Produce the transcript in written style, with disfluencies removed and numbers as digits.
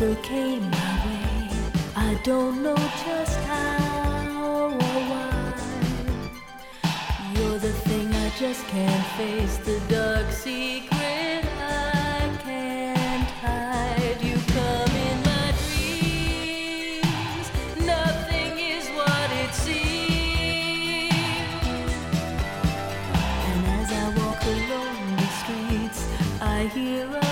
miracle came my way. I don't know just how or why. You're the thing I just can't face, the dark secret I can't hide. You come in my dreams, nothing is what it seems. And as I walk along the streets, I hear a